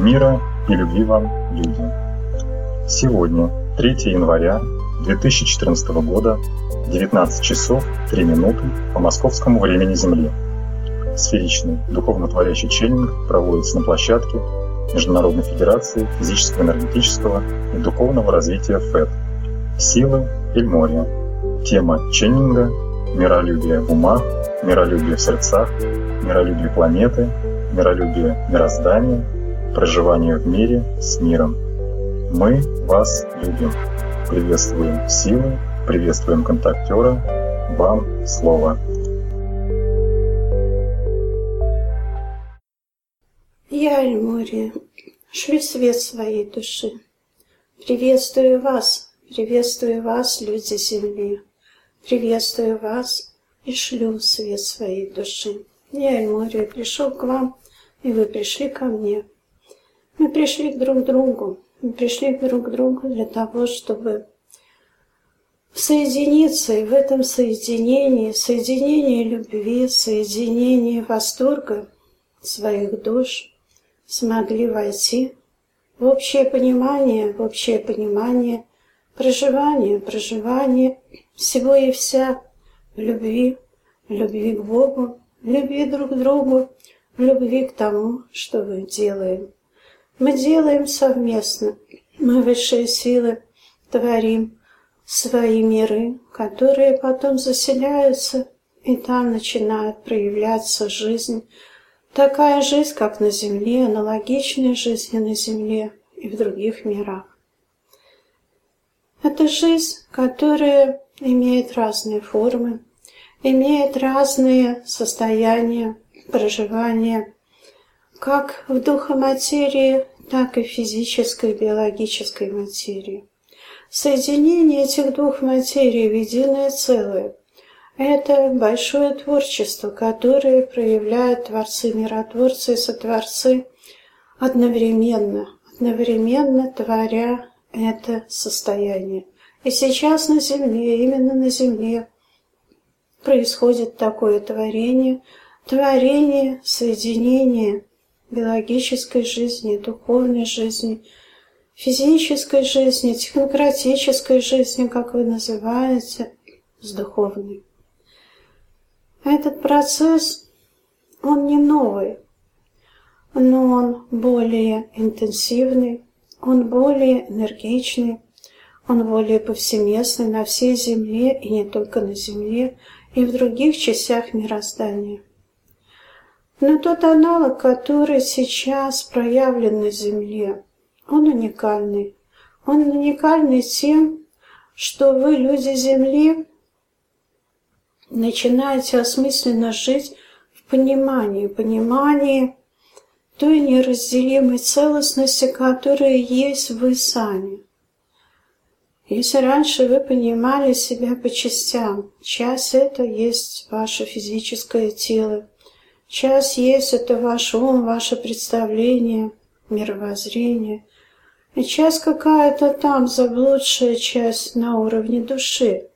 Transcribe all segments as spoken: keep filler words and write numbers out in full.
Мира и любви вам, люди! Сегодня, третьего января две тысячи четырнадцатого года, девятнадцать часов три минуты по московскому времени Земли. Сферичный духовно-творящий ченнинг проводится на площадке Международной Федерации Физического, Энергетического и Духовного Развития ФЭД «Силы Эльмория». Тема ченнинга – миролюбие в умах, миролюбие в сердцах, миролюбие планеты, миролюбие мироздания, проживание в мире с миром. Мы вас любим. Приветствуем силы, приветствуем контактера. Вам слово. Я, Эльмория, шлю свет своей души. Приветствую вас, приветствую вас, люди Земли. Приветствую вас и шлю свет своей души. Я, Эльмория, пришел к вам, и вы пришли ко мне. Мы пришли друг к другу. Мы пришли друг к другу для того, чтобы соединиться, и в этом соединении, соединении любви, соединении восторга своих душ смогли войти в общее понимание, в общее понимание проживания, проживания всего и вся в любви, в любви к Богу, в любви друг к другу, в любви к тому, что мы делаем. Мы делаем совместно, мы высшие силы творим свои миры, которые потом заселяются, и там начинает проявляться жизнь. Такая жизнь, как на Земле, аналогичная жизни на Земле и в других мирах. Это жизнь, которая имеет разные формы, имеет разные состояния проживания, как в духоматерии, так и в физической, биологической материи. Соединение этих двух материй в единое целое – это большое творчество, которое проявляют творцы-миротворцы и сотворцы одновременно, одновременно творя это состояние. И сейчас на Земле, именно на Земле, происходит такое творение, творение, соединение биологической жизни, духовной жизни, физической жизни, технократической жизни, как вы называете, с духовной. Этот процесс, он не новый, но он более интенсивный, он более энергичный, он более повсеместный на всей Земле, и не только на Земле, и в других частях мироздания. Но тот аналог, который сейчас проявлен на Земле, он уникальный. Он уникальный тем, что вы, люди Земли, начинаете осмысленно жить в понимании, понимании той неразделимой целостности, которая есть вы сами. Если раньше вы понимали себя по частям, часть это есть ваше физическое тело, часть есть это ваш ум, ваше представление, мировоззрение, и часть какая-то там заблудшая часть на уровне души.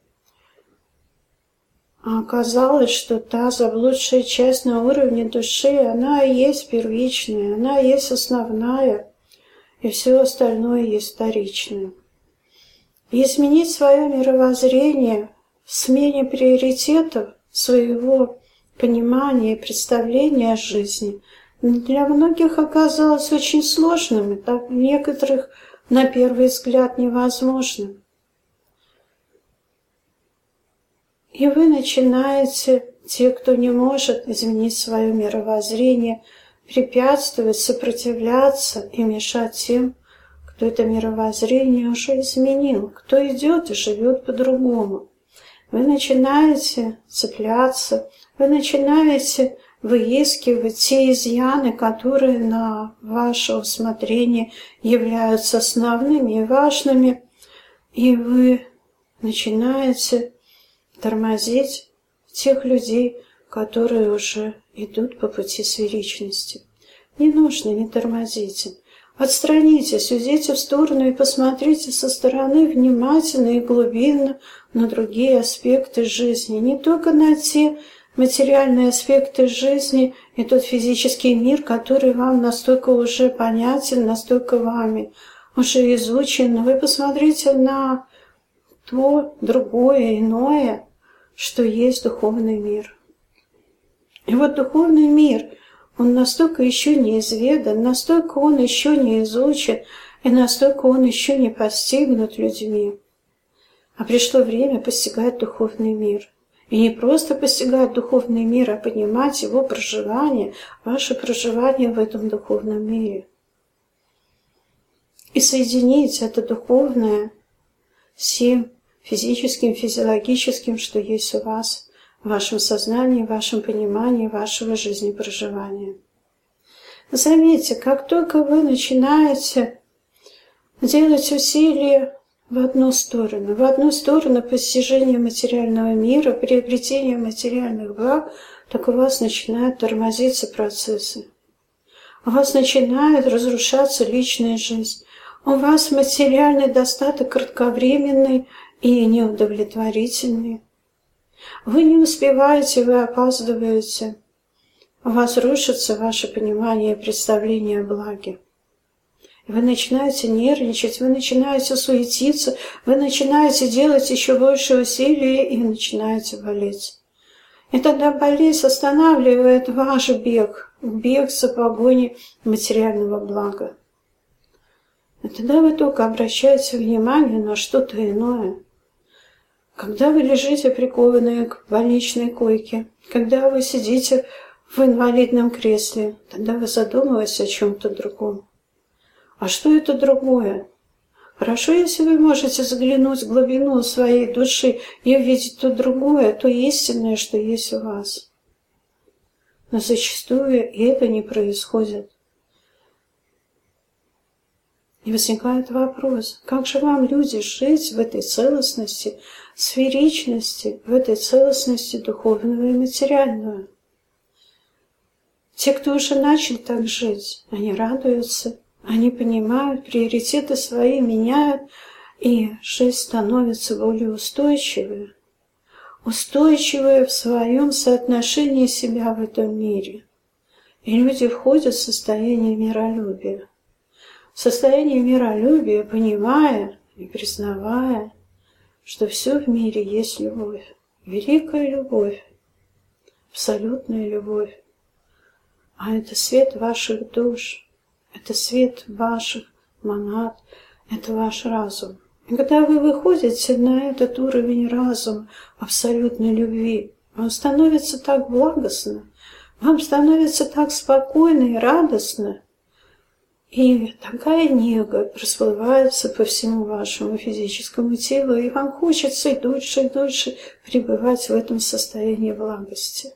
А оказалось, что та заблудшая часть на уровне души, она и есть первичная, она и есть основная, и все остальное есть вторичное. И изменить свое мировоззрение в смене приоритетов своего понимания и представления о жизни для многих оказалось очень сложным, и так некоторых на первый взгляд невозможным. И вы начинаете, те, кто не может изменить свое мировоззрение, препятствовать, сопротивляться и мешать тем, кто это мировоззрение уже изменил, кто идет и живет по-другому. Вы начинаете цепляться, вы начинаете выискивать те изъяны, которые на ваше усмотрение являются основными и важными, и вы начинаете тормозить тех людей, которые уже идут по пути сферичности. Не нужно, не тормозите. Отстранитесь, уйдите в сторону и посмотрите со стороны внимательно и глубинно на другие аспекты жизни, не только на те, материальные аспекты жизни и тот физический мир, который вам настолько уже понятен, настолько вами уже изучен. Но вы посмотрите на то другое, иное, что есть духовный мир. И вот духовный мир, он настолько еще не изведан, настолько он еще не изучен, и настолько он еще не постигнут людьми. А пришло время постигать духовный мир. И не просто постигать духовный мир, а понимать его проживание, ваше проживание в этом духовном мире. И соединить это духовное с тем физическим, физиологическим, что есть у вас, в вашем сознании, в вашем понимании вашего жизнепроживания. Заметьте, как только вы начинаете делать усилия в одну сторону, в одну сторону постижения материального мира, приобретения материальных благ, так у вас начинают тормозиться процессы. У вас начинает разрушаться личная жизнь. У вас материальный достаток кратковременный и неудовлетворительный. Вы не успеваете, вы опаздываете. У вас рушится ваше понимание и представление о благе. Вы начинаете нервничать, вы начинаете суетиться, вы начинаете делать еще больше усилий и начинаете болеть. И тогда болезнь останавливает ваш бег, бег за погоней материального блага. И тогда вы только обращаете внимание на что-то иное. Когда вы лежите прикованные к больничной койке, когда вы сидите в инвалидном кресле, тогда вы задумываетесь о чем-то другом. А что это другое? Хорошо, если вы можете заглянуть в глубину своей души и увидеть то другое, то истинное, что есть у вас. Но зачастую и это не происходит. И возникает вопрос, как же вам, люди, жить в этой целостности, сферичности, в этой целостности духовного и материального? Те, кто уже начали так жить, они радуются. Они понимают, приоритеты свои меняют, и жизнь становится более устойчивой. Устойчивой в своем соотношении себя в этом мире. И люди входят в состояние миролюбия. В состояние миролюбия, понимая и признавая, что все в мире есть любовь. Великая любовь, абсолютная любовь. А это свет ваших душ. Это свет ваших монад, это ваш разум. И когда вы выходите на этот уровень разума, абсолютной любви, вам становится так благостно, вам становится так спокойно и радостно, и такая нега расплывается по всему вашему физическому телу, и вам хочется и дольше, и дольше пребывать в этом состоянии благости.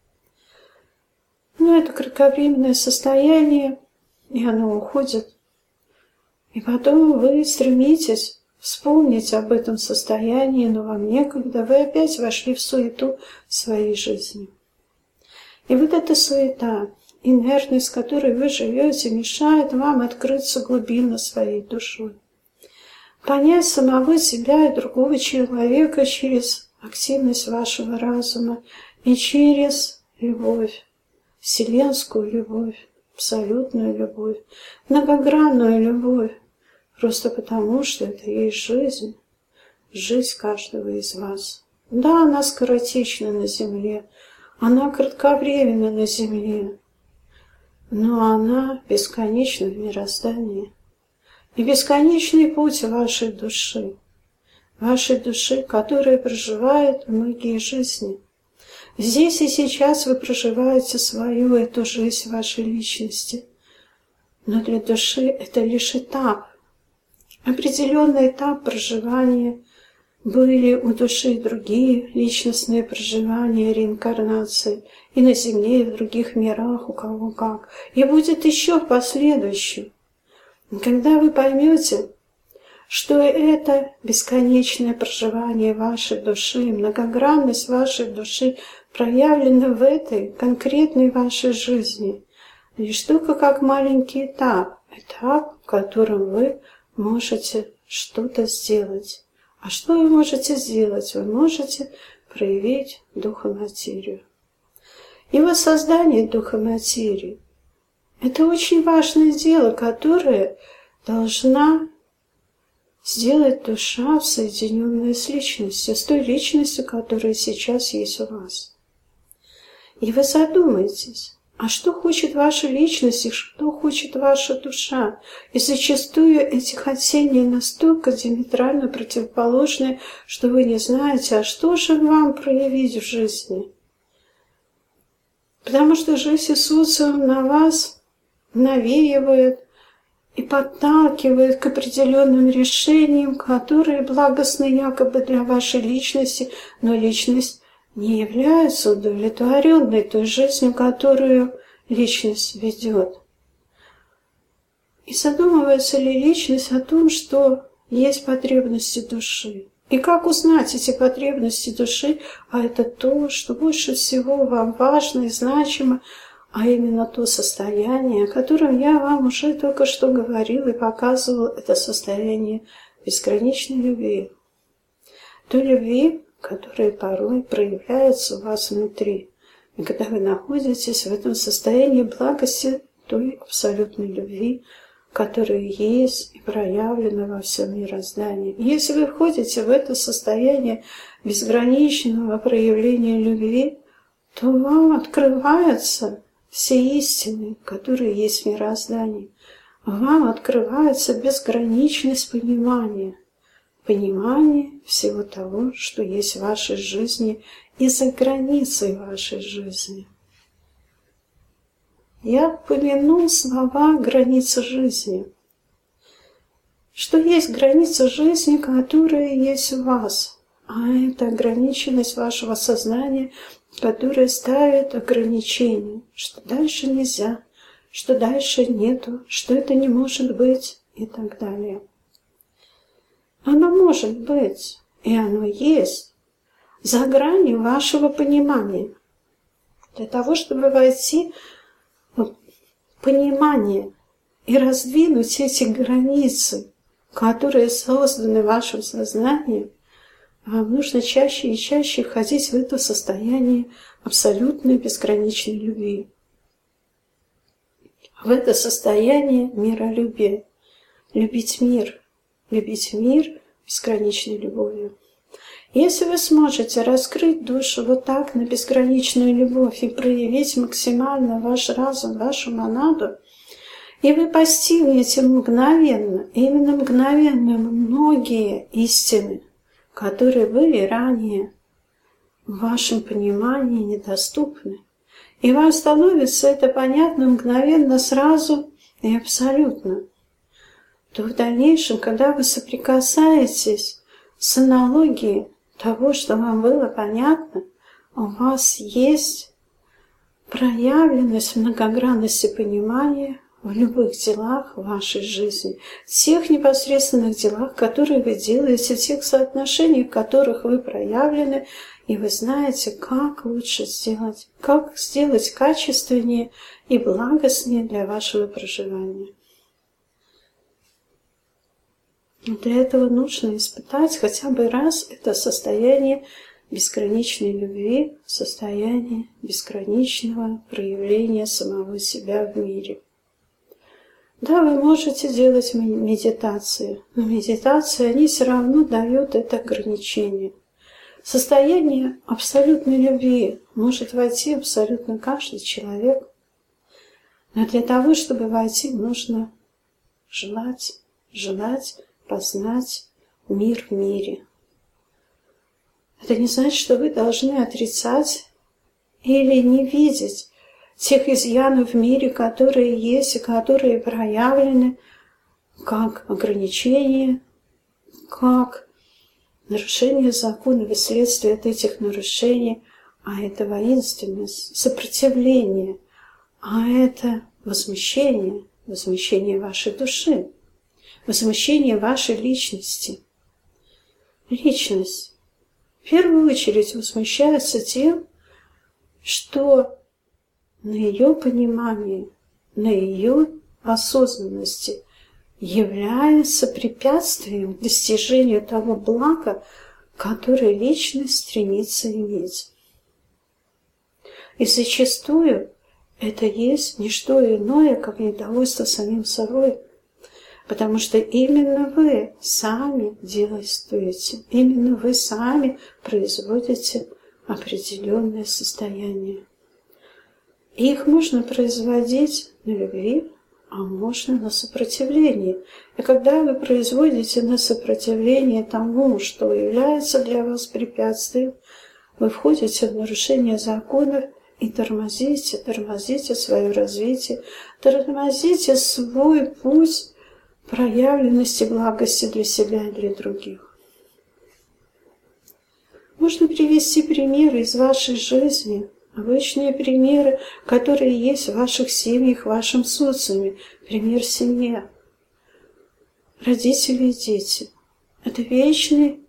Но это кратковременное состояние, и оно уходит. И потом вы стремитесь вспомнить об этом состоянии, но вам некогда, вы опять вошли в суету своей жизни. И вот эта суета, инертность, с которой вы живете, мешает вам открыться глубинно своей душой. Понять самого себя и другого человека через активность вашего разума и через любовь, вселенскую любовь, абсолютную любовь, многогранную любовь, просто потому, что это есть жизнь, жизнь каждого из вас. Да, она скоротечна на земле, она кратковременна на земле, но она бесконечна в мироздании. И бесконечный путь вашей души, вашей души, которая проживает многие жизни. Здесь и сейчас вы проживаете свою эту жизнь вашей личности. Но для души это лишь этап. Определенный этап проживания. Были у души другие личностные проживания, реинкарнации. И на Земле, и в других мирах, у кого как. И будет еще в последующем. И когда вы поймете, что это бесконечное проживание вашей души, многогранность вашей души проявлена в этой конкретной вашей жизни, лишь только как маленький этап, этап, в котором вы можете что-то сделать. А что вы можете сделать? Вы можете проявить духа материю. и воссоздание духа материи. Это очень важное дело, которое должна сделать душа, соединенная с личностью, с той личностью, которая сейчас есть у вас. И вы задумайтесь, а что хочет ваша личность и что хочет ваша душа? И зачастую эти хотения настолько диаметрально противоположны, что вы не знаете, а что же вам проявить в жизни. Потому что жизнь Иисуса на вас навеивает и подталкивает к определенным решениям, которые благостны якобы для вашей личности, но личность не является удовлетворенной той жизнью, которую личность ведет. И задумывается ли личность о том, что есть потребности души? И как узнать эти потребности души? А это то, что больше всего вам важно и значимо, а именно то состояние, о котором я вам уже только что говорил и показывал, это состояние безграничной любви. Той любви, которая порой проявляется у вас внутри. И когда вы находитесь в этом состоянии благости, той абсолютной любви, которая есть и проявлена во всем мироздании. И если вы входите в это состояние безграничного проявления любви, то вам открываются все истины, которые есть в мироздании. Вам открывается безграничность понимания. Понимание всего того, что есть в вашей жизни и за границей вашей жизни. Я упомянул слова «граница жизни». Что есть граница жизни, которая есть у вас, а это ограниченность вашего сознания, которая ставит ограничения, что дальше нельзя, что дальше нету, что это не может быть и так далее. Оно может быть, и оно есть, за гранью вашего понимания. Для того, чтобы войти в понимание и раздвинуть эти границы, которые созданы вашим сознанием, вам нужно чаще и чаще входить в это состояние абсолютной безграничной любви. В это состояние миролюбия. Любить мир. Любить мир безграничной любовью. Если вы сможете раскрыть душу вот так на безграничную любовь и проявить максимально ваш разум, вашу монаду, и вы постигнете мгновенно, именно мгновенно многие истины, которые были ранее в вашем понимании недоступны, и вам становится это понятно мгновенно, сразу и абсолютно, то в дальнейшем, когда вы соприкасаетесь с аналогией того, что вам было понятно, у вас есть проявленность многогранности понимания в любых делах вашей жизни, в тех непосредственных делах, которые вы делаете, в тех соотношениях, в которых вы проявлены, и вы знаете, как лучше сделать, как сделать качественнее и благостнее для вашего проживания. Для этого нужно испытать хотя бы раз это состояние безграничной любви, состояние безграничного проявления самого себя в мире. Да, вы можете делать медитации, но медитации, они все равно дают это ограничение. Состояние абсолютной любви может войти абсолютно каждый человек. Но для того, чтобы войти, нужно желать, желать, познать мир в мире. Это не значит, что вы должны отрицать или не видеть тех изъянов в мире, которые есть и которые проявлены как ограничения, как нарушение законов и следствия от этих нарушений, а это воинственность, сопротивление, а это возмущение, возмущение вашей души, возмущение вашей личности. Личность в первую очередь возмущается тем, что на ее понимании, на ее осознанности является препятствием к достижению того блага, которое личность стремится иметь. И зачастую это есть не что иное, как недовольство самим собой. Потому что именно вы сами действуете, именно вы сами производите определенное состояние. И их можно производить на любви, а можно на сопротивлении. И когда вы производите на сопротивление тому, что является для вас препятствием, вы входите в нарушение законов и тормозите, тормозите свое развитие, тормозите свой путь проявленности благости для себя и для других. Можно привести примеры из вашей жизни, обычные примеры, которые есть в ваших семьях, в вашем социуме. Пример семьи. Родители и дети. Это вечный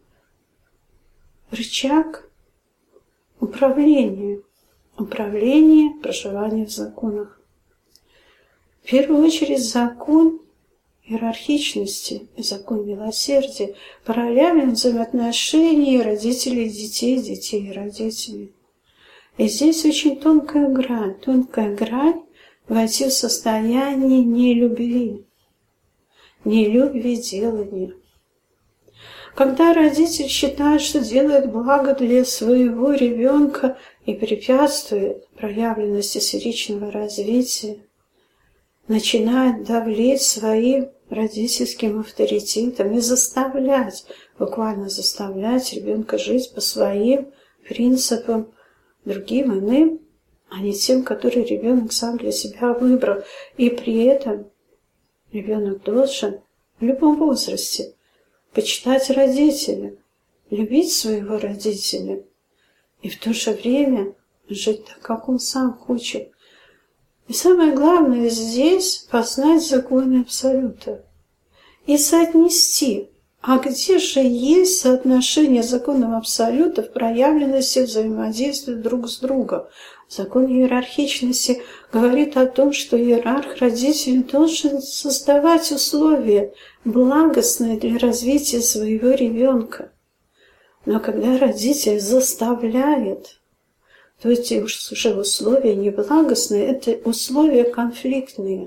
рычаг управления. Управление, проживание в законах. В первую очередь закон иерархичности и закон милосердия проявлен в взаимоотношении родителей и детей, детей и родителей. И здесь очень тонкая грань, тонкая грань войти в состояние нелюбви, нелюбви делания. Когда родитель считает, что делает благо для своего ребенка и препятствует проявленности сферичного развития, начинает давлеть своим родительским авторитетом и заставлять, буквально заставлять ребенка жить по своим принципам, другим, иным, а не тем, которые ребенок сам для себя выбрал. И при этом ребенок должен в любом возрасте почитать родителя, любить своего родителя и в то же время жить так, как он сам хочет. И самое главное здесь познать законы Абсолюта и соотнести, а где же есть соотношение законов Абсолюта в проявленности взаимодействия друг с другом. Закон иерархичности говорит о том, что иерарх родитель должен создавать условия благостные для развития своего ребенка. Но когда родитель заставляет, то эти уже условия неблагостные, это условия конфликтные.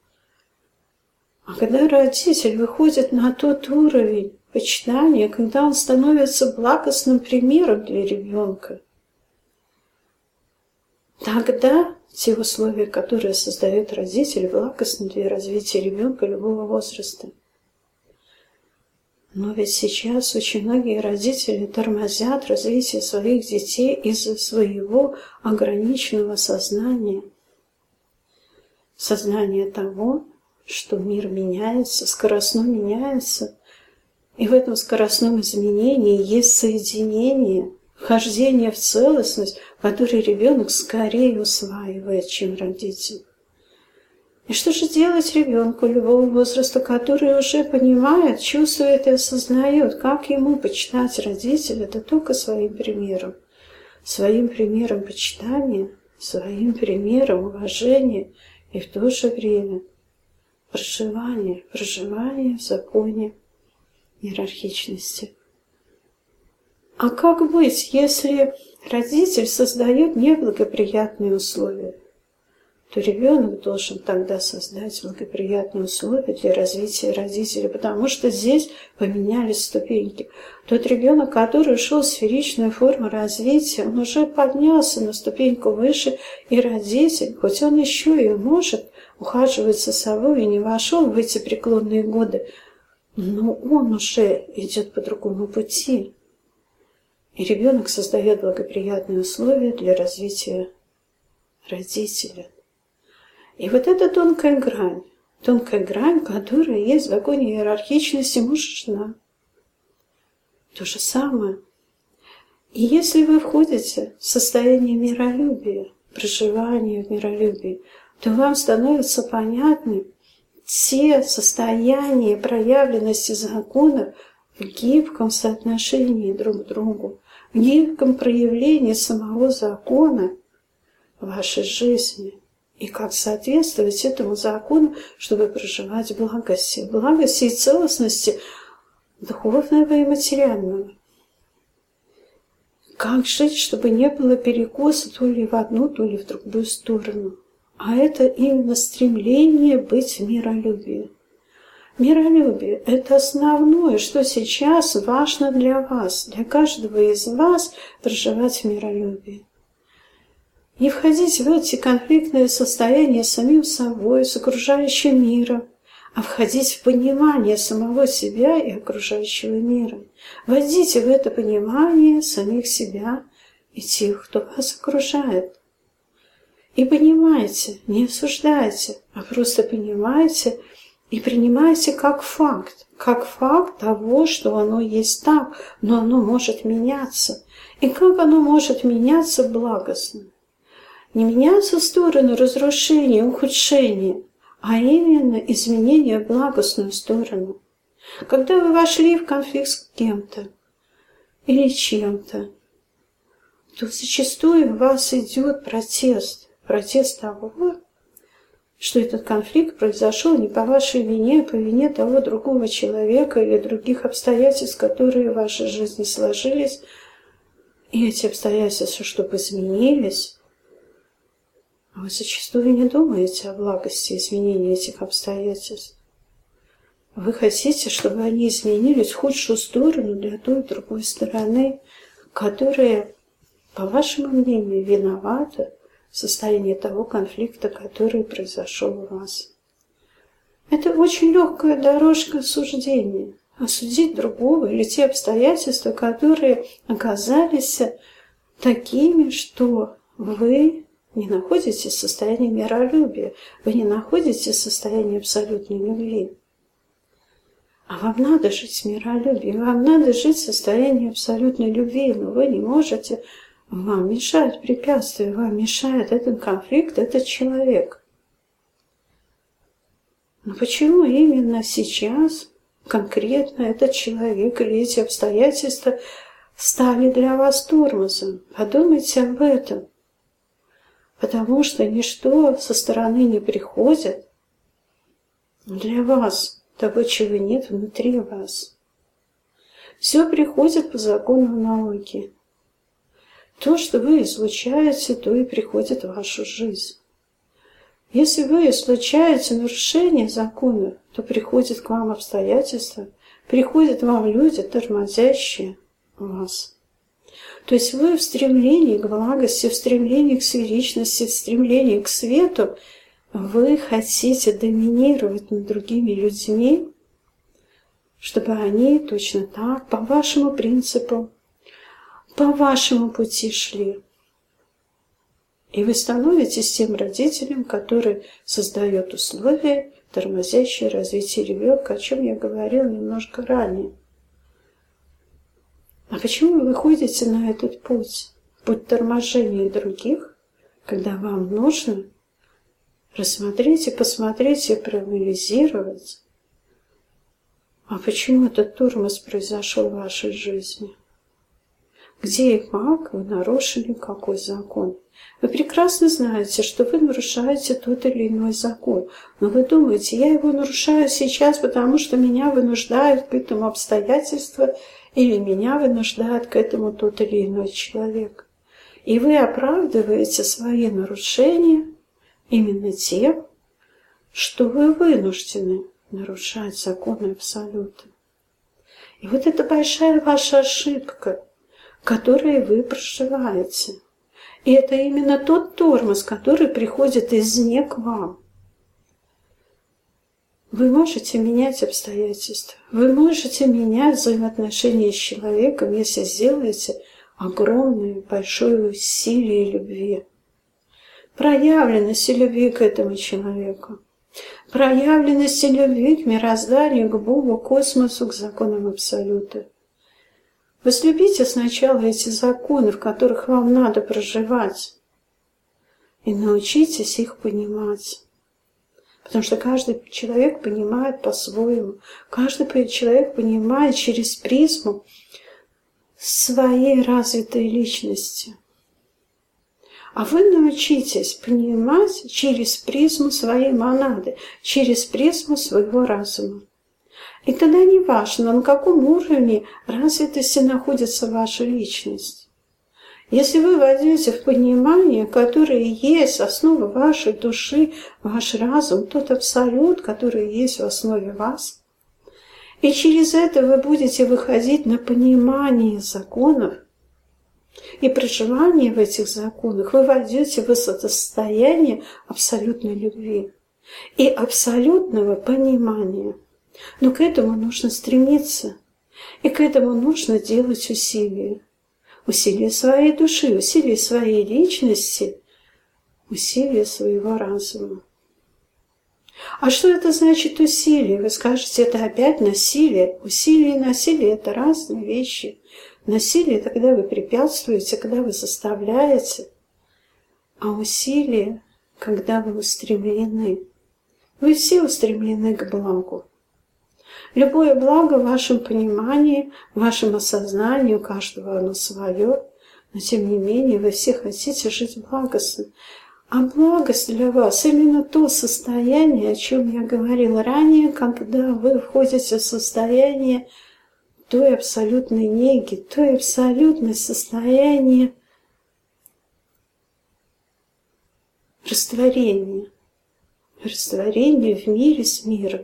А когда родитель выходит на тот уровень почитания, когда он становится благостным примером для ребенка, тогда те условия, которые создает родитель, благостны для развития ребенка любого возраста. Но ведь сейчас очень многие родители тормозят развитие своих детей из-за своего ограниченного сознания. Сознание того, что мир меняется, скоростно меняется, и в этом скоростном изменении есть соединение, вхождение в целостность, которое ребенок скорее усваивает, чем родитель. И что же делать ребенку любого возраста, который уже понимает, чувствует и осознает, как ему почитать родителя, это только своим примером. Своим примером почитания, своим примером уважения и в то же время проживание, проживание в законе иерархичности. А как быть, если родитель создает неблагоприятные условия? То ребенок должен тогда создать благоприятные условия для развития родителя, потому что здесь поменялись ступеньки. Тот ребенок, который ушел в сферичную форму развития, он уже поднялся на ступеньку выше, и родитель, хоть он еще и может ухаживать за собой и не вошел в эти преклонные годы, но он уже идет по другому пути. И ребенок создает благоприятные условия для развития родителя. И вот эта тонкая грань, тонкая грань, которая есть в законе иерархичности муж и жена. То же самое. И если вы входите в состояние миролюбия, проживания в миролюбии, то вам становятся понятны те состояния проявленности законов в гибком соотношении друг к другу, в гибком проявлении самого закона в вашей жизни. И как соответствовать этому закону, чтобы проживать в благости, в благости и целостности духовного и материального. как жить, чтобы не было перекоса то ли в одну, то ли в другую сторону. А это именно стремление быть в миролюбии. Миролюбие – это основное, что сейчас важно для вас, для каждого из вас проживать в миролюбии. Не входить в эти конфликтные состояния с самим собой, с окружающим миром, а входить в понимание самого себя и окружающего мира. Войдите в это понимание самих себя и тех, кто вас окружает. И понимайте, не осуждайте, а просто понимайте и принимайте как факт, как факт того, что оно есть так, но оно может меняться. И как оно может меняться благостно. Не меняться в сторону разрушения, ухудшения, а именно изменения в благостную сторону. Когда вы вошли в конфликт с кем-то или чем-то, то зачастую у вас идет протест. Протест того, что этот конфликт произошел не по вашей вине, а по вине того другого человека или других обстоятельств, которые в вашей жизни сложились. И эти обстоятельства, чтобы изменились, вы зачастую не думаете о благости изменения этих обстоятельств. Вы хотите, чтобы они изменились в худшую сторону для той и другой стороны, которая, по вашему мнению, виновата в состоянии того конфликта, который произошел у вас. Это очень легкая дорожка осуждения. Осудить другого или те обстоятельства, которые оказались такими, что вы не находитесь в состоянии миролюбия, вы не находитесь в состоянии абсолютной любви. А вам надо жить в миролюбии, вам надо жить в состоянии абсолютной любви, но вы не можете, вам мешает препятствие, вам мешает этот конфликт, этот человек. Но почему именно сейчас конкретно этот человек или эти обстоятельства стали для вас тормозом? Подумайте об этом. Потому что ничто со стороны не приходит для вас, того, чего нет внутри вас. Все приходит по закону науки. То, что вы излучаете, то и приходит в вашу жизнь. Если вы излучаете нарушение закона, то приходят к вам обстоятельства, приходят вам люди, тормозящие вас. То есть вы в стремлении к благости, в стремлении к сферичности, в стремлении к свету, вы хотите доминировать над другими людьми, чтобы они точно так, по вашему принципу, по вашему пути шли. И вы становитесь тем родителем, который создает условия, тормозящие развитие ребенка, о чем я говорила немножко ранее. А почему вы выходите на этот путь? Путь торможения других, когда вам нужно рассмотреть и посмотреть и проанализировать, а почему этот тормоз произошел в вашей жизни? Где и как вы нарушили какой закон? Вы прекрасно знаете, что вы нарушаете тот или иной закон, но вы думаете, я его нарушаю сейчас, потому что меня вынуждают к этому обстоятельства или меня вынуждает к этому тот или иной человек. И вы оправдываете свои нарушения именно тем, что вы вынуждены нарушать законы абсолюта. И вот это большая ваша ошибка, которые вы проживаете. И это именно тот тормоз, который приходит извне к вам. Вы можете менять обстоятельства, вы можете менять взаимоотношения с человеком, если сделаете огромное, большое усилие любви. Проявленности любви к этому человеку. Проявленности любви к мирозданию, к Богу, к космосу, к законам Абсолюта. Возлюбите сначала эти законы, в которых вам надо проживать, и научитесь их понимать. Потому что каждый человек понимает по-своему. Каждый человек понимает через призму своей развитой личности. А вы научитесь понимать через призму своей монады, через призму своего разума. И тогда не важно, на каком уровне развитости находится ваша личность. Если вы войдете в понимание, которое есть основа вашей души, ваш разум, тот абсолют, который есть в основе вас, и через это вы будете выходить на понимание законов и проживание в этих законах, вы войдете в это состояние абсолютной любви и абсолютного понимания. Но к этому нужно стремиться, и к этому нужно делать усилия. Усилия своей души, усилия своей личности, усилия своего разума. А что это значит усилие? Вы скажете, это опять насилие. Усилие и насилие – это разные вещи. Насилие – это когда вы препятствуете, когда вы заставляете. А усилие – когда вы устремлены. Вы все устремлены к благу. Любое благо в вашем понимании, в вашем осознании, у каждого оно свое, но тем не менее вы все хотите жить благостно. А благость для вас именно то состояние, о чем я говорила ранее, когда вы входите в состояние той абсолютной неги, той абсолютное состояние растворения, растворения в мире с миром.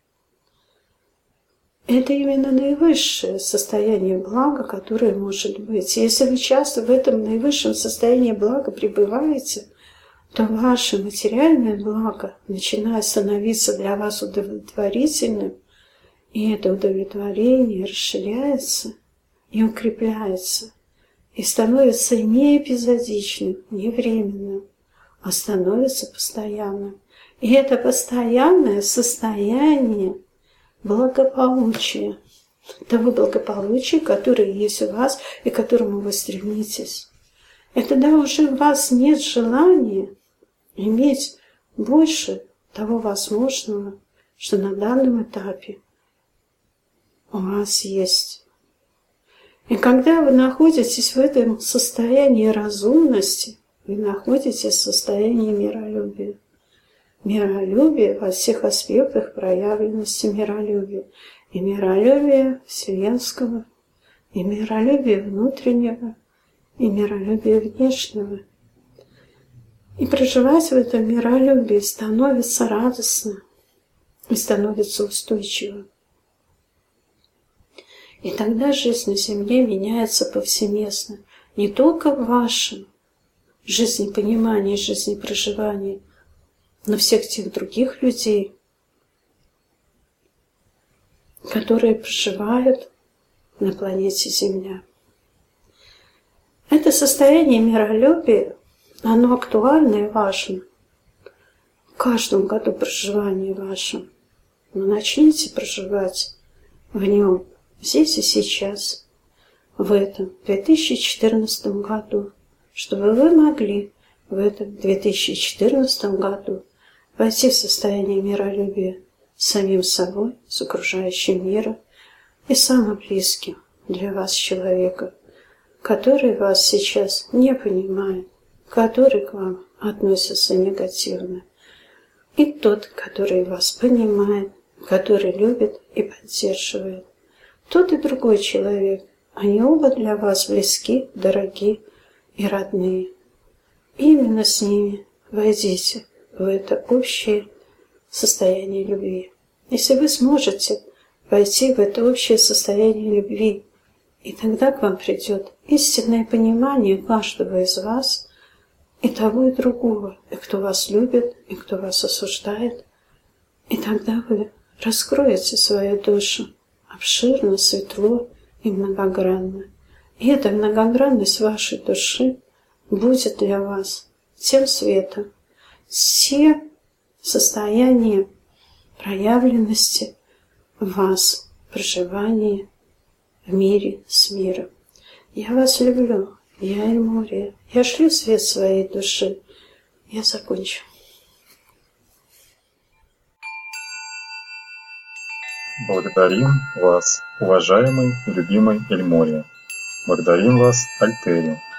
Это именно наивысшее состояние блага, которое может быть. И если вы часто в этом наивысшем состоянии блага пребываете, то ваше материальное благо начинает становиться для вас удовлетворительным, и это удовлетворение расширяется и укрепляется, и становится не эпизодичным, не временным, а становится постоянным. И это постоянное состояние благополучия, того благополучия, которое есть у вас и к которому вы стремитесь. И тогда уже у вас нет желания иметь больше того возможного, что на данном этапе у вас есть. И когда вы находитесь в этом состоянии разумности, вы находитесь в состоянии миролюбия. Миролюбие во всех аспектах проявленности миролюбия. И миролюбие вселенского, и миролюбие внутреннего, и миролюбие внешнего. И проживать в этом миролюбии становится радостно и становится устойчиво. И тогда жизнь на Земле меняется повсеместно. Не только в вашем жизнепонимании, жизнепроживании, но всех тех других людей, которые проживают на планете Земля. Это состояние миролюбия, оно актуально и важно в каждом году проживания вашем. Но начните проживать в нем здесь и сейчас, в этом две тысячи четырнадцатом году, чтобы вы могли в этом две тысячи четырнадцатом году войти в состояние миролюбия с самим собой, с окружающим миром и самым близким для вас человеком, который вас сейчас не понимает, который к вам относится негативно, и тот, который вас понимает, который любит и поддерживает. Тот и другой человек, они оба для вас близки, дороги и родные. И именно с ними войдите в это общее состояние любви. Если вы сможете войти в это общее состояние любви, и тогда к вам придет истинное понимание каждого из вас, и того, и другого, и кто вас любит, и кто вас осуждает, и тогда вы раскроете свою душу обширно, светло и многогранно. И эта многогранность вашей души будет для вас тем светом, все состояния проявленности в вас, проживания в мире с миром. Я вас люблю, я Эльмурия, я шлю свет своей души. Я закончу. Благодарим вас, уважаемый, любимый Эльмурия. Благодарим вас, Альтери.